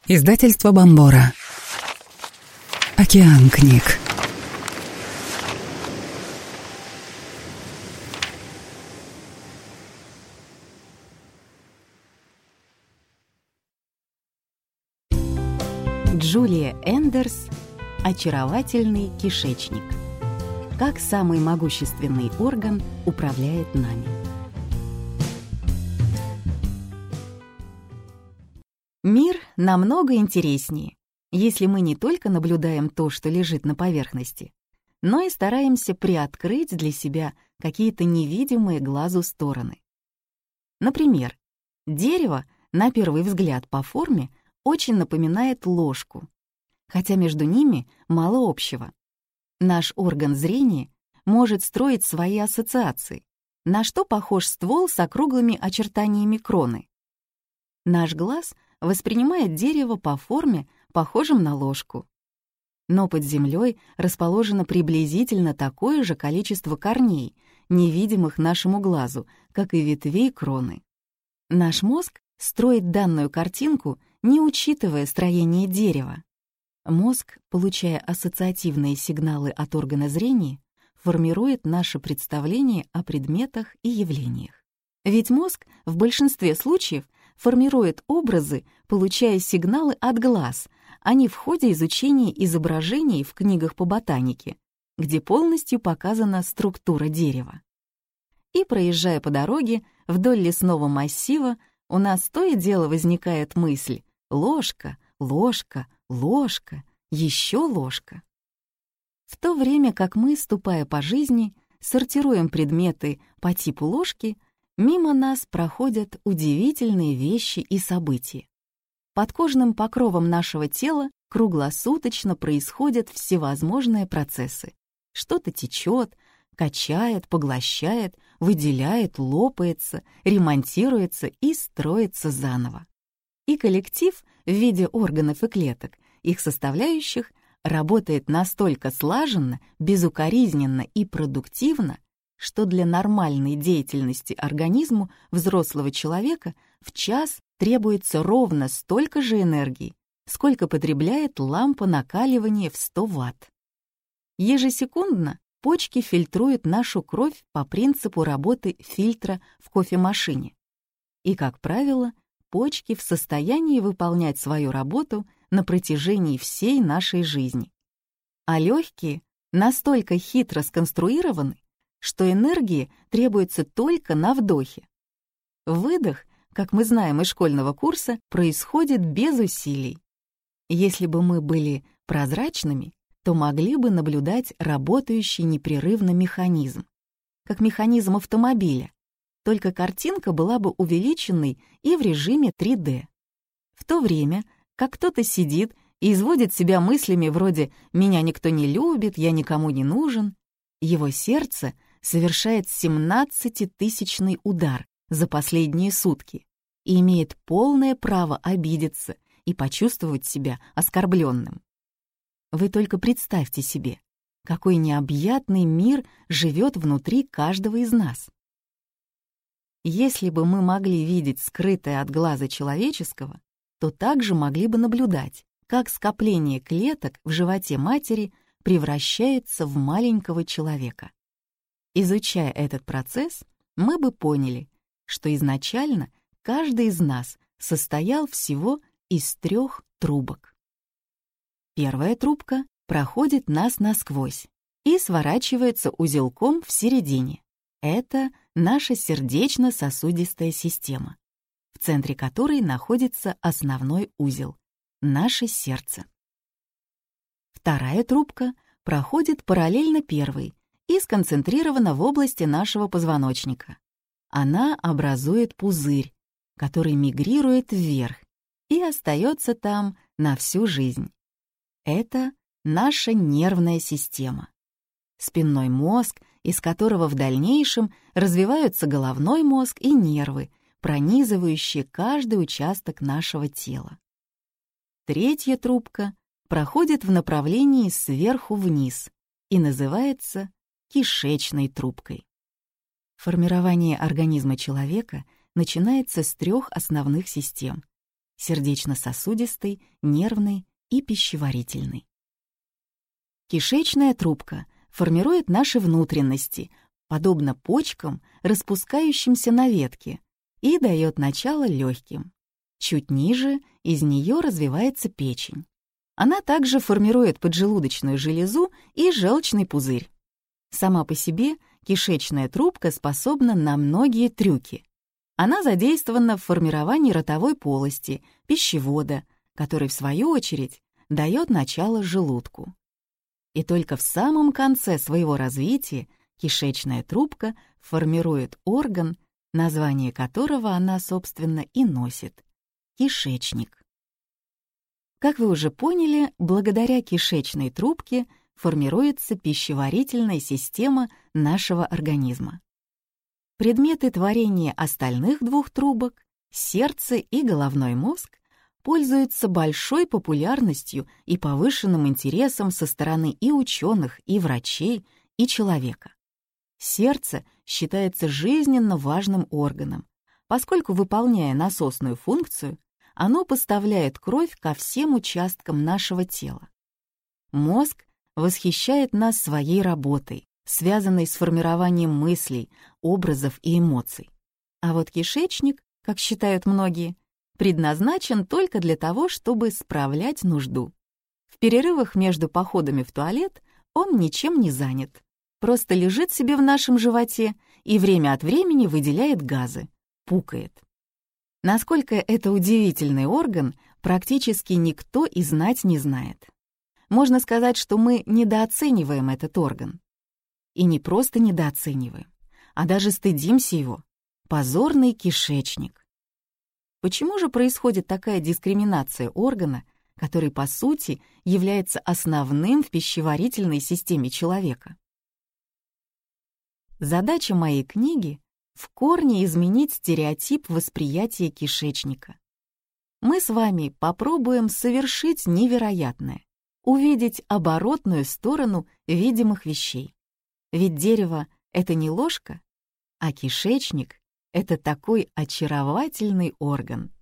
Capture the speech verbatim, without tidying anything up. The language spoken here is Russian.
Издательство Бомбора. Океан книг. Джулия Эндерс «Очаровательный кишечник. Как самый могущественный орган управляет нами». Мир намного интереснее, если мы не только наблюдаем то, что лежит на поверхности, но и стараемся приоткрыть для себя какие-то невидимые глазу стороны. Например, дерево, на первый взгляд по форме, очень напоминает ложку, хотя между ними мало общего. Наш орган зрения может строить свои ассоциации, на что похож ствол с округлыми очертаниями кроны. Наш глаз воспринимает дерево по форме, похожим на ложку. Но под землей расположено приблизительно такое же количество корней, невидимых нашему глазу, как и ветвей кроны. Наш мозг строит данную картинку, не учитывая строение дерева. Мозг, получая ассоциативные сигналы от органа зрения, формирует наше представление о предметах и явлениях. Ведь мозг в большинстве случаев формирует образы, получая сигналы от глаз, а не в ходе изучения изображений в книгах по ботанике, где полностью показана структура дерева. И проезжая по дороге вдоль лесного массива, у нас то и дело возникает мысль: ложка, ложка, ложка, еще ложка. В то время как мы, ступая по жизни, сортируем предметы по типу ложки, мимо нас проходят удивительные вещи и события. Под кожным покровом нашего тела круглосуточно происходят всевозможные процессы. Что-то течет, качает, поглощает, выделяет, лопается, ремонтируется и строится заново. И коллектив в виде органов и клеток, их составляющих, работает настолько слаженно, безукоризненно и продуктивно, что для нормальной деятельности организму взрослого человека в час требуется ровно столько же энергии, сколько потребляет лампа накаливания в сто ватт. Ежесекундно почки фильтруют нашу кровь по принципу работы фильтра в кофемашине. И, как правило, почки в состоянии выполнять свою работу на протяжении всей нашей жизни. А легкие настолько хитро сконструированы, что энергии требуется только на вдохе. Выдох, как мы знаем из школьного курса, происходит без усилий. Если бы мы были прозрачными, то могли бы наблюдать работающий непрерывно механизм, как механизм автомобиля, только картинка была бы увеличенной и в режиме три дэ. В то время, как кто-то сидит и изводит себя мыслями вроде «меня никто не любит, я никому не нужен», его сердце совершает семнадцатитысячный удар за последние сутки и имеет полное право обидеться и почувствовать себя оскорбленным. Вы только представьте себе, какой необъятный мир живет внутри каждого из нас. Если бы мы могли видеть скрытое от глаза человеческого, то также могли бы наблюдать, как скопление клеток в животе матери превращается в маленького человека. Изучая этот процесс, мы бы поняли, что изначально каждый из нас состоял всего из трех трубок. Первая трубка проходит нас насквозь и сворачивается узелком в середине. Это наша сердечно-сосудистая система, в центре которой находится основной узел — наше сердце. Вторая трубка проходит параллельно первой и сконцентрирована в области нашего позвоночника. Она образует пузырь, который мигрирует вверх и остается там на всю жизнь. Это наша нервная система. Спинной мозг, из которого в дальнейшем развиваются головной мозг и нервы, пронизывающие каждый участок нашего тела. Третья трубка проходит в направлении сверху вниз и называется кишечной трубкой. Формирование организма человека начинается с трех основных систем сердечно-сосудистый, нервный и пищеварительный. Кишечная трубка формирует наши внутренности, подобно почкам, распускающимся на ветке, и дает начало легким. Чуть ниже из нее развивается печень. Она также формирует поджелудочную железу и желчный пузырь. Сама по себе кишечная трубка способна на многие трюки. Она задействована в формировании ротовой полости, пищевода, который, в свою очередь, дает начало желудку. И только в самом конце своего развития кишечная трубка формирует орган, название которого она, собственно, и носит — кишечник. Как вы уже поняли, благодаря кишечной трубке формируется пищеварительная система нашего организма. Предметы творения остальных двух трубок, сердце и головной мозг, пользуются большой популярностью и повышенным интересом со стороны и ученых, и врачей, и человека. Сердце считается жизненно важным органом, поскольку, выполняя насосную функцию, оно поставляет кровь ко всем участкам нашего тела. Мозг восхищает нас своей работой, связанной с формированием мыслей, образов и эмоций. А вот кишечник, как считают многие, предназначен только для того, чтобы справлять нужду. В перерывах между походами в туалет он ничем не занят, просто лежит себе в нашем животе и время от времени выделяет газы, пукает. Насколько это удивительный орган, практически никто и знать не знает. Можно сказать, что мы недооцениваем этот орган. И не просто недооцениваем, а даже стыдимся его. Позорный кишечник. Почему же происходит такая дискриминация органа, который, по сути, является основным в пищеварительной системе человека? Задача моей книги — в корне изменить стереотип восприятия кишечника. Мы с вами попробуем совершить невероятное — увидеть оборотную сторону видимых вещей. Ведь дерево — это не ложка, а кишечник — это такой очаровательный орган.